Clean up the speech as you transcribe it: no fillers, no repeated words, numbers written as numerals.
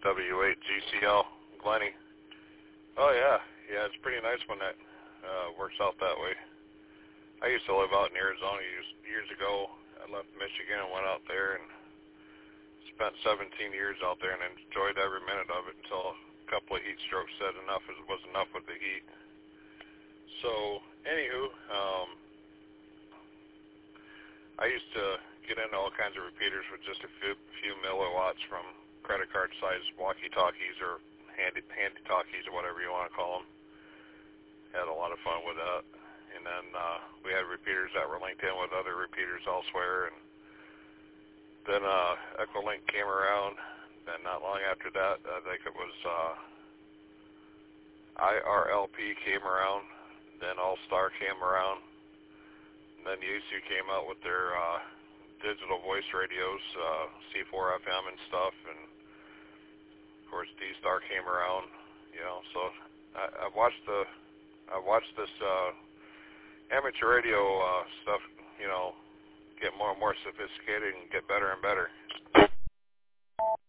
W8GCL, Glenny. Oh, yeah. Yeah, it's pretty nice when that works out that way. I used to live out in Arizona years ago. I left Michigan and went out there and spent 17 years out there and enjoyed every minute of it until a couple of heat strokes said enough was enough with the heat. So, anywho, I used to get into all kinds of repeaters with just a few milliwatts from credit card size walkie-talkies or handy-talkies or whatever you want to call them. Had a lot of fun with that. And then we had repeaters that were linked in with other repeaters elsewhere. And then Echolink came around. Then not long after that, I think it was IRLP came around. Then All-Star came around. And then Yaesu came out with their digital voice radios, C4 FM and stuff. And, of course, D-Star came around. You know, so I watched this amateur radio stuff, you know, get more and more sophisticated and get better and better.